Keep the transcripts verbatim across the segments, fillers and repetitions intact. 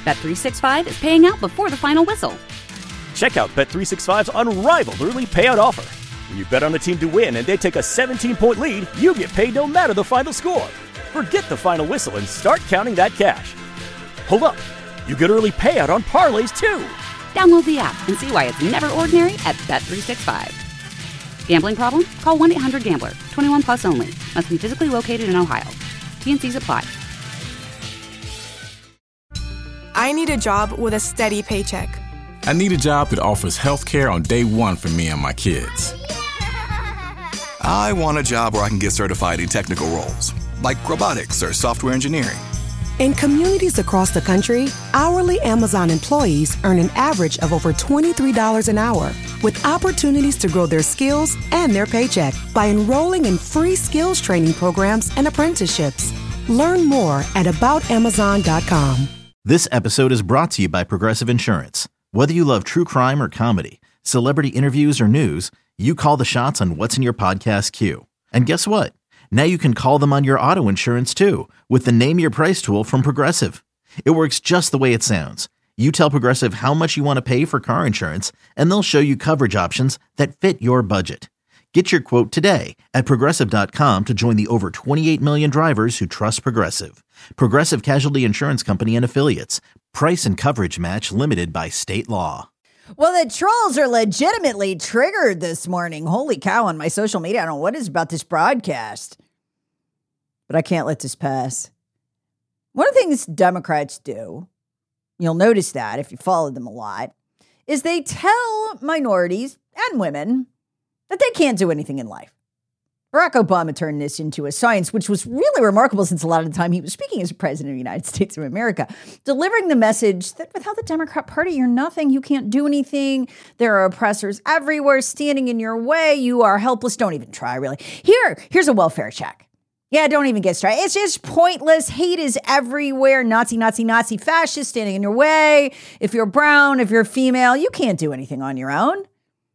Bet three sixty-five is paying out before the final whistle. Check out Bet three sixty-five's unrivaled early payout offer. When you bet on a team to win and they take a seventeen-point lead, you get paid no matter the final score. Forget the final whistle and start counting that cash. Hold up. You get early payout on parlays, too. Download the app and see why it's never ordinary at Bet three sixty-five. Gambling problem? Call one eight hundred gambler. twenty-one plus only. Must be physically located in Ohio. T N Cs apply. I need a job with a steady paycheck. I need a job that offers health care on day one for me and my kids. I want a job where I can get certified in technical roles, like robotics or software engineering. In communities across the country, hourly Amazon employees earn an average of over twenty-three dollars an hour, with opportunities to grow their skills and their paycheck by enrolling in free skills training programs and apprenticeships. Learn more at about amazon dot com. This episode is brought to you by Progressive Insurance. Whether you love true crime or comedy, celebrity interviews or news, you call the shots on what's in your podcast queue. And guess what? Now you can call them on your auto insurance too, with the Name Your Price tool from Progressive. It works just the way it sounds. You tell Progressive how much you want to pay for car insurance, and they'll show you coverage options that fit your budget. Get your quote today at Progressive dot com to join the over twenty-eight million drivers who trust Progressive. Progressive Casualty Insurance Company and Affiliates. Price and coverage match limited by state law. Well, the trolls are legitimately triggered this morning. Holy cow, on my social media. I don't know what is about this broadcast, but I can't let this pass. One of the things Democrats do, you'll notice that if you follow them a lot, is they tell minorities and women that they can't do anything in life. Barack Obama turned this into a science, which was really remarkable since a lot of the time he was speaking as president of the United States of America, delivering the message that without the Democrat Party, you're nothing. You can't do anything. There are oppressors everywhere standing in your way. You are helpless. Don't even try, really. Here, here's a welfare check. Yeah, don't even get started. It's just pointless. Hate is everywhere. Nazi, Nazi, Nazi, fascist standing in your way. If you're brown, if you're female, you can't do anything on your own.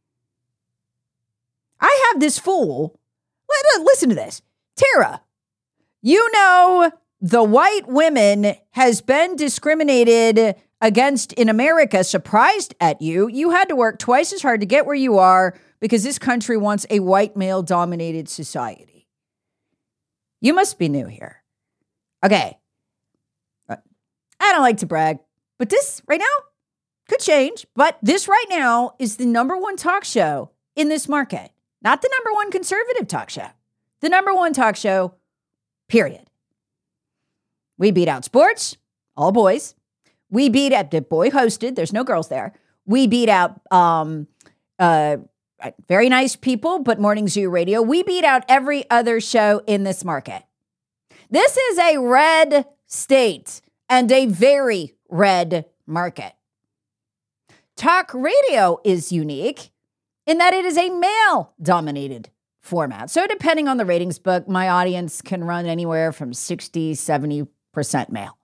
I have this fool. Listen to this. Tara, you know the white women has been discriminated against in America. Surprised at you. You had to work twice as hard to get where you are because this country wants a white male-dominated society. You must be new here. Okay. I don't like to brag, but this right now could change. But this right now is the number one talk show in this market. Not the number one conservative talk show. The number one talk show, period. We beat out sports, all boys. We beat out the boy hosted. There's no girls there. We beat out um, uh, very nice people, but Morning Zoo Radio. We beat out every other show in this market. This is a red state and a very red market. Talk radio is unique in that it is a male-dominated format. So depending on the ratings book, my audience can run anywhere from sixty, seventy percent male.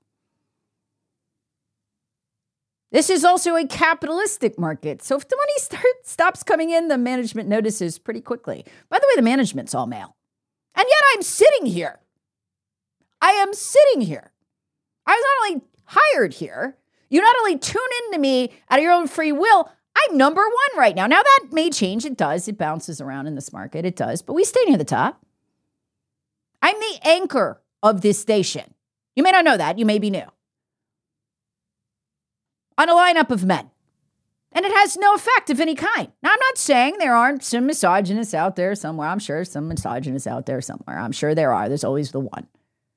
This is also a capitalistic market. So if the money start, stops coming in, the management notices pretty quickly. By the way, the management's all male. And yet I'm sitting here. I am sitting here. I was not only hired here, you not only tune into me out of your own free will, I'm number one right now. Now that may change. It does. It bounces around in this market. It does. But we stay near the top. I'm the anchor of this station. You may not know that. You may be new. On a lineup of men. And it has no effect of any kind. Now, I'm not saying there aren't some misogynists out there somewhere. I'm sure some misogynists out there somewhere. I'm sure there are. There's always the one.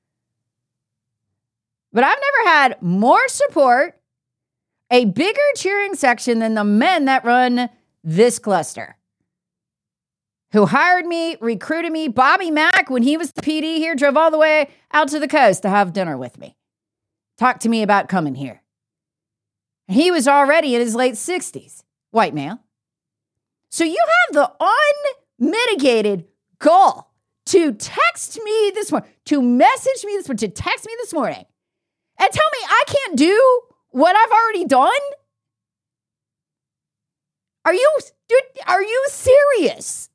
But I've never had more support, a bigger cheering section than the men that run this cluster. Who hired me, recruited me. Bobby Mack, when he was the P D here, drove all the way out to the coast to have dinner with me. Talked to me about coming here. He was already in his late sixties, white male. So you have the unmitigated gall to text me this morning, to message me this morning, to text me this morning, and tell me I can't do what I've already done? Are you, dude, are you serious?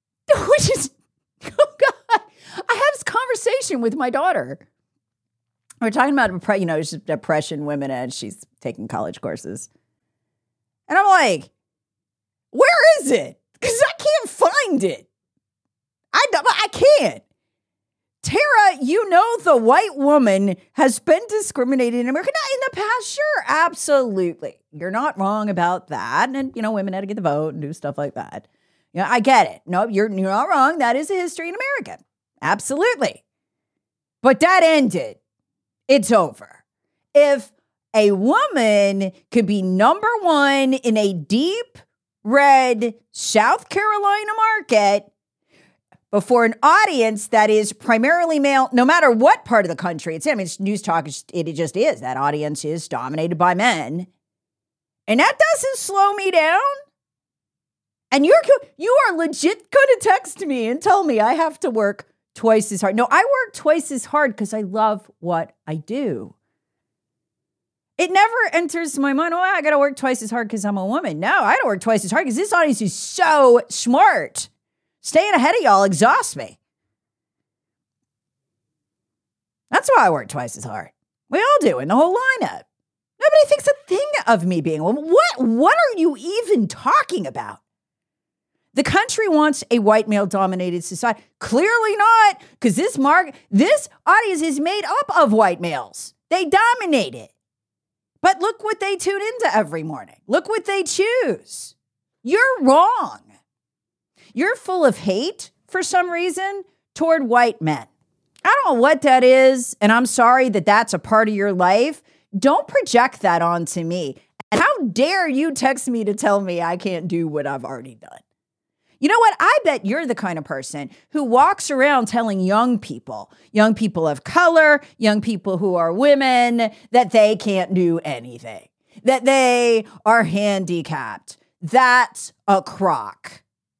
Which is, oh God, I had this conversation with my daughter. We're talking about, you know, depression women, and she's taking college courses. And I'm like, where is it? Because I can't find it. I, I can't. Tara, you know the white woman has been discriminated in America in the past. Sure, absolutely. You're not wrong about that. And, you know, women had to get the vote and do stuff like that. You know, I get it. No, you're, you're not wrong. That is a history in America. Absolutely. But that ended. It's over. If a woman could be number one in a deep red South Carolina market before an audience that is primarily male, no matter what part of the country it's in, I mean, it's news talk, it just is. That audience is dominated by men. And that doesn't slow me down. And you're you are legit going to text me and tell me I have to work twice as hard. No, I work twice as hard because I love what I do. It never enters my mind, oh, I got to work twice as hard because I'm a woman. No, I don't work twice as hard because this audience is so smart. Staying ahead of y'all exhausts me. That's why I work twice as hard. We all do in the whole lineup. Nobody thinks a thing of me being a woman. What, what are you even talking about? The country wants a white male-dominated society. Clearly not, because this mark, this audience is made up of white males. They dominate it. But look what they tune into every morning. Look what they choose. You're wrong. You're full of hate for some reason toward white men. I don't know what that is, and I'm sorry that that's a part of your life. Don't project that onto me. And how dare you text me to tell me I can't do what I've already done? You know what? I bet you're the kind of person who walks around telling young people, young people of color, young people who are women, that they can't do anything, that they are handicapped. That's a crock.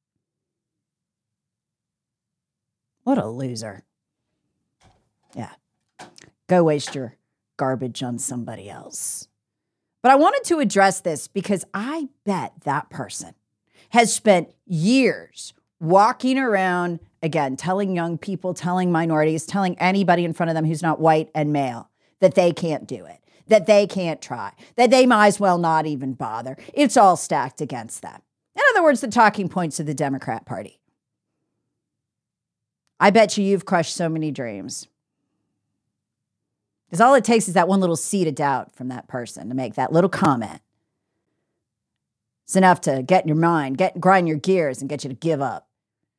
What a loser. Yeah. Go waste your garbage on somebody else. But I wanted to address this because I bet that person has spent years walking around, again, telling young people, telling minorities, telling anybody in front of them who's not white and male that they can't do it, that they can't try, that they might as well not even bother. It's all stacked against them. In other words, the talking points of the Democrat Party. I bet you you've crushed so many dreams. Because all it takes is that one little seed of doubt from that person to make that little comment. It's enough to get in your mind, get grind your gears, and get you to give up.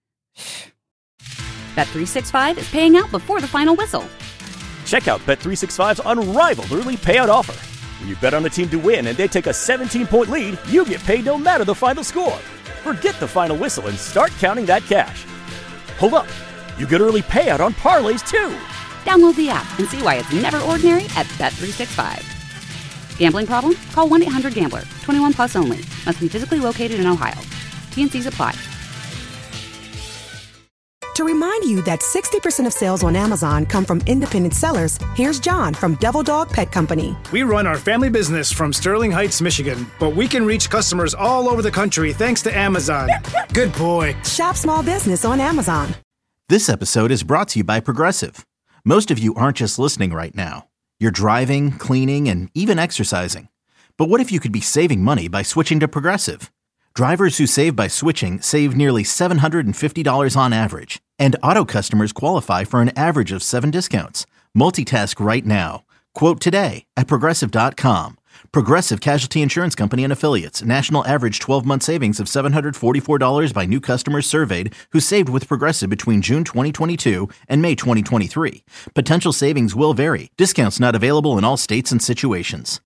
Bet three sixty-five is paying out before the final whistle. Check out Bet three sixty-five's unrivaled early payout offer. When you bet on a team to win and they take a seventeen-point lead, you get paid no matter the final score. Forget the final whistle and start counting that cash. Hold up. You get early payout on parlays, too. Download the app and see why it's never ordinary at Bet three sixty-five. Gambling problem? Call one eight hundred gambler. twenty-one plus only. Must be physically located in Ohio. T and C's apply. To remind you that sixty percent of sales on Amazon come from independent sellers, here's John from Devil Dog Pet Company. We run our family business from Sterling Heights, Michigan, but we can reach customers all over the country thanks to Amazon. Good boy. Shop small business on Amazon. This episode is brought to you by Progressive. Most of you aren't just listening right now. You're driving, cleaning, and even exercising. But what if you could be saving money by switching to Progressive? Drivers who save by switching save nearly seven hundred fifty dollars on average. And auto customers qualify for an average of seven discounts. Multitask right now. Quote today at Progressive dot com. Progressive Casualty Insurance Company and Affiliates. National average twelve-month savings of seven hundred forty-four dollars by new customers surveyed who saved with Progressive between June twenty twenty-two and May twenty twenty-three. Potential savings will vary. Discounts not available in all states and situations.